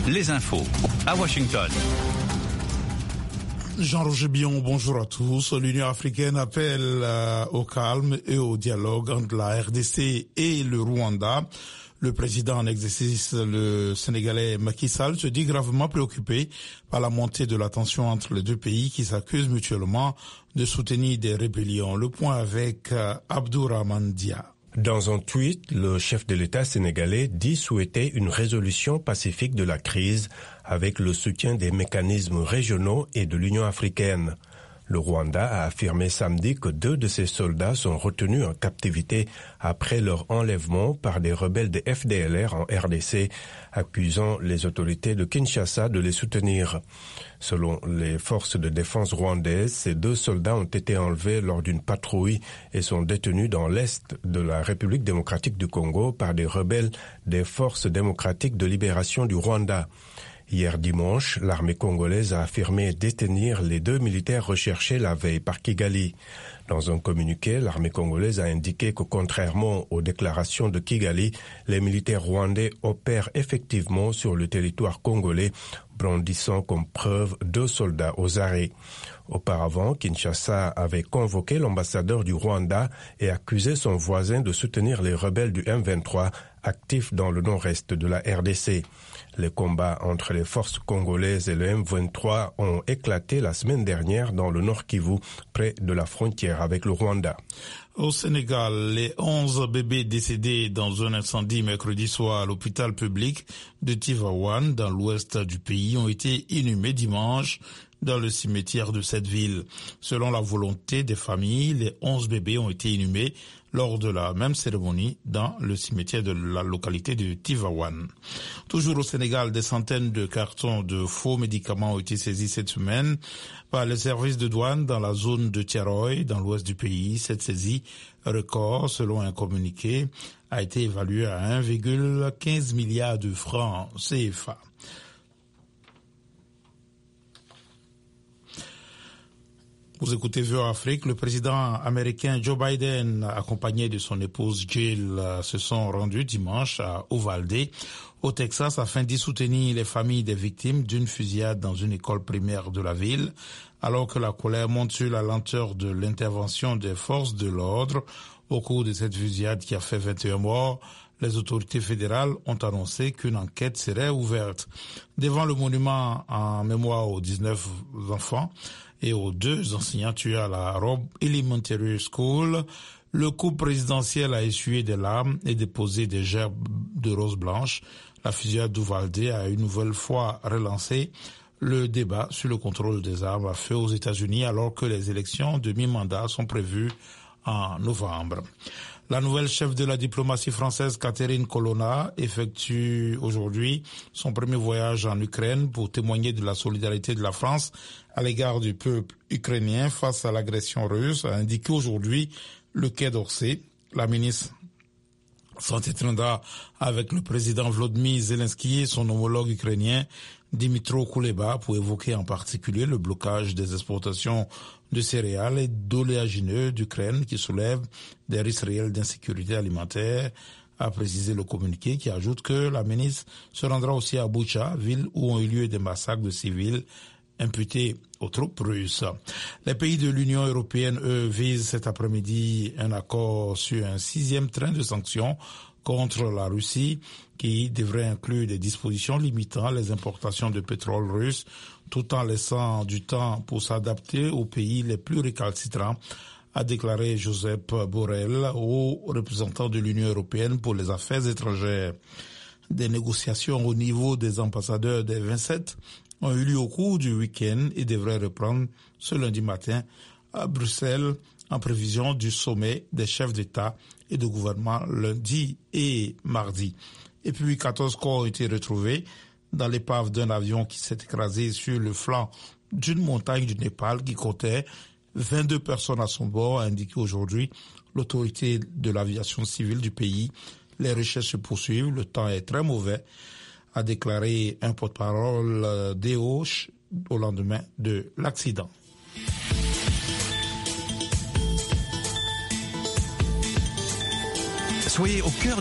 les infos à Washington. Jean-Roger Bion, bonjour à tous. L'Union africaine appelle au calme et au dialogue entre la RDC et le Rwanda. Le président en exercice, le Sénégalais Macky Sall, se dit gravement préoccupé par la montée de la tension entre les deux pays qui s'accusent mutuellement de soutenir des rébellions. Le point avec Abdourahmane Dia. Dans un tweet, le chef de l'État sénégalais dit souhaiter une résolution pacifique de la crise avec le soutien des mécanismes régionaux et de l'Union africaine. Le Rwanda a affirmé samedi que 2 de ses soldats sont retenus en captivité après leur enlèvement par des rebelles de FDLR en RDC, accusant les autorités de Kinshasa de les soutenir. Selon les forces de défense rwandaises, ces 2 soldats ont été enlevés lors d'une patrouille et sont détenus dans l'est de la République démocratique du Congo par des rebelles des forces démocratiques de libération du Rwanda. Hier dimanche, l'armée congolaise a affirmé détenir les 2 militaires recherchés la veille par Kigali. Dans un communiqué, l'armée congolaise a indiqué que contrairement aux déclarations de Kigali, les militaires rwandais opèrent effectivement sur le territoire congolais, brandissant comme preuve 2 soldats aux arrêts. Auparavant, Kinshasa avait convoqué l'ambassadeur du Rwanda et accusé son voisin de soutenir les rebelles du M23 actifs dans le nord-est de la RDC. Les combats entre les forces congolaises et le M23 ont éclaté la semaine dernière dans le Nord Kivu, près de la frontière avec le Rwanda. Au Sénégal, les 11 bébés décédés dans un incendie mercredi soir à l'hôpital public de Tivaouane, dans l'ouest du pays, ont été inhumés dimanche dans le cimetière de cette ville. Selon la volonté des familles, les 11 bébés ont été inhumés lors de la même cérémonie dans le cimetière de la localité de Tivaouane. Toujours au Sénégal, des centaines de cartons de faux médicaments ont été saisis cette semaine par les services de douane dans la zone de Thiaroye, dans l'ouest du pays. Cette saisie record, selon un communiqué, a été évaluée à 1,15 milliard de francs CFA. Vous écoutez VOA Afrique. Le président américain Joe Biden, accompagné de son épouse Jill, se sont rendus dimanche à Uvalde, au Texas, afin d'y soutenir les familles des victimes d'une fusillade dans une école primaire de la ville. Alors que la colère monte sur la lenteur de l'intervention des forces de l'ordre au cours de cette fusillade qui a fait 21 morts, les autorités fédérales ont annoncé qu'une enquête serait ouverte. Devant le monument en mémoire aux 19 enfants et aux 2 enseignants tués à la Robb Elementary School, le couple présidentiel a essuyé des larmes et déposé des gerbes de roses blanches. La fusillade d'Uvalde a une nouvelle fois relancé le débat sur le contrôle des armes à feu aux États-Unis alors que les élections de mi-mandat sont prévues en novembre. La nouvelle chef de la diplomatie française, Catherine Colonna, effectue aujourd'hui son premier voyage en Ukraine pour témoigner de la solidarité de la France à l'égard du peuple ukrainien face à l'agression russe, a indiqué aujourd'hui le Quai d'Orsay. La ministre s'entretiendra avec le président Volodymyr Zelensky et son homologue ukrainien Dmytro Kuleba pour évoquer en particulier le blocage des exportations de céréales et d'oléagineux d'Ukraine qui soulève des risques réels d'insécurité alimentaire, a précisé le communiqué qui ajoute que la ministre se rendra aussi à Boutcha, ville où ont eu lieu des massacres de civils imputés aux troupes russes. Les pays de l'Union européenne, eux, visent cet après-midi un accord sur un 6e train de sanctions contre la Russie qui devrait inclure des dispositions limitant les importations de pétrole russe tout en laissant du temps pour s'adapter aux pays les plus récalcitrants, a déclaré Josep Borrell, haut représentant de l'Union européenne pour les affaires étrangères. Des négociations au niveau des ambassadeurs des 27 ont eu lieu au cours du week-end et devraient reprendre ce lundi matin à Bruxelles en prévision du sommet des chefs d'État et de gouvernement lundi et mardi. Et puis 14 corps ont été retrouvés dans l'épave d'un avion qui s'est écrasé sur le flanc d'une montagne du Népal qui comptait 22 personnes à son bord, a indiqué aujourd'hui l'autorité de l'aviation civile du pays. Les recherches se poursuivent, le temps est très mauvais, a déclaré un porte-parole d'EOSH au lendemain de l'accident. Soyez au cœur